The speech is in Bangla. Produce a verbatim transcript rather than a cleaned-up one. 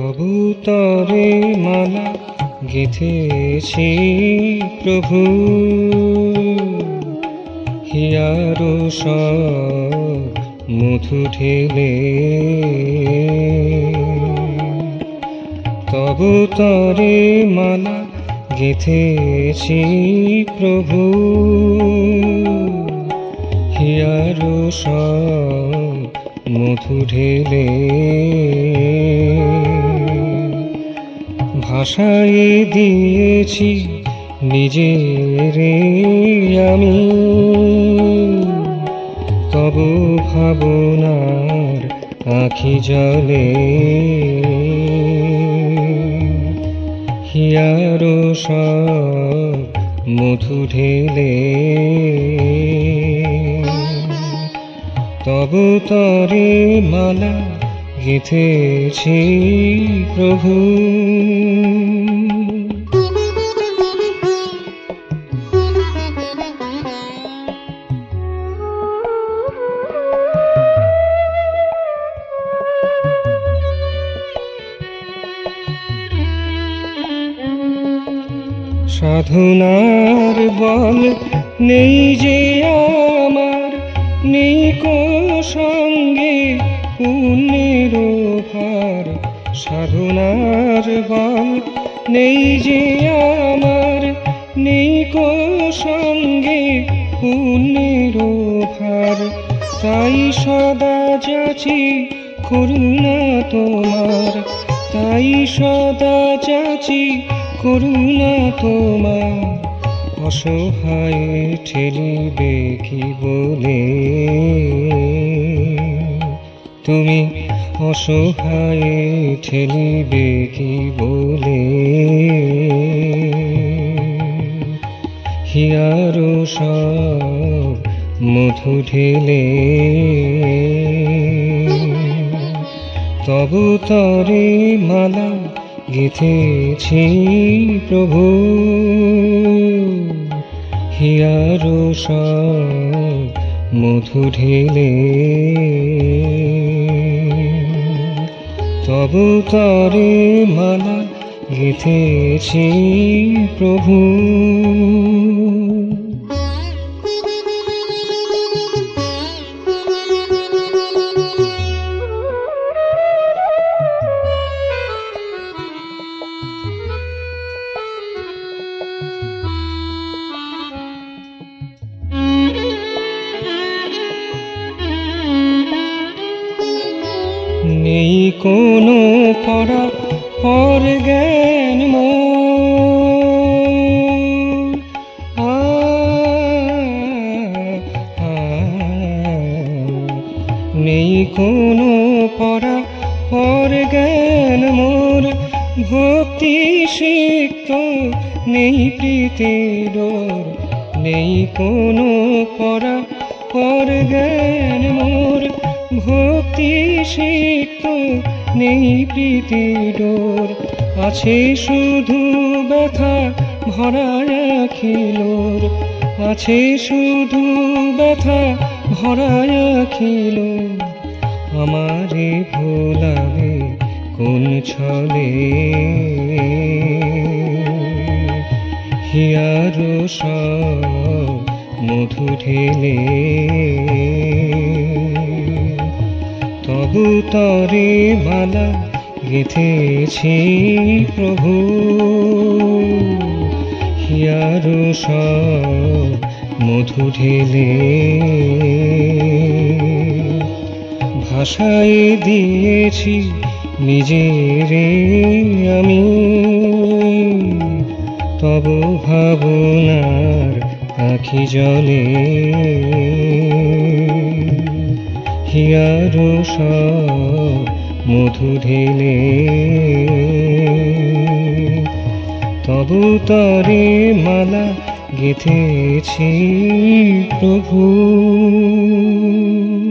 তবু তরে মালা গেঁথেছি প্রভু, হিয়ারো সব মধু ঢেলে। তবু তরে মালা গেঁথেছি প্রভু, হিয়ারো সব মধু ঢেলে। ভাষায় দিয়েছি নিজেরে আমি, তবু ভাবনার আঁখি জলে। হিয়ারো সব মধু ঢেলে। তবু তরে মালা গেঁথেছি প্রভু। সাধনার বল নেই যে আমার, নেই কো সঙ্গে পুণ্যের ভার। সাধনার বল নেই যে আমার, নেই কো সঙ্গে পুণ্যের ভার। তাই সদা যাচি করুণা তোমার, তাই সদা যাচি করুণা তোমার। অসহায় ঠেলিবে কি বলে, তুমি অসহায় ঠেলিবে কি বলে। হিয়ারো সব মধু ঢেলে। তবু তরে মালা গেঁথেছি প্রভু, হিয়ারো সব মধু ঢেলে। তবু তরে মালা গেঁথেছি প্রভু। নেই কোনো পরা পর জ্ঞান মোর, আ নেই কোনো পরা পর জ্ঞান মোর। ভক্তি সিক্ত নেই প্রীতি ডোর, নেই কোনো পরা পর জ্ঞান মোর। ভক্তি সিক্ত নেই প্রীতি ডোর, আছে শুধু ব্যথা ভরা আখিলোর। আছে শুধু ব্যথা ভরা আখিলোর, আমারে ভোলাবে কোন ছলে। হিয়ারো সব মধু ঢেলে। তবু তরে মালা গেঁথেছি প্রভু, হিয়ারো সব মধু ঢেলে। ভাষায় দিয়েছি নিজেরে আমি, তবু ভাবনার আঁখি জলে। হিয়ারো সব মধু ঢেলে। তবু তরে মালা গেঁথেছি প্রভু।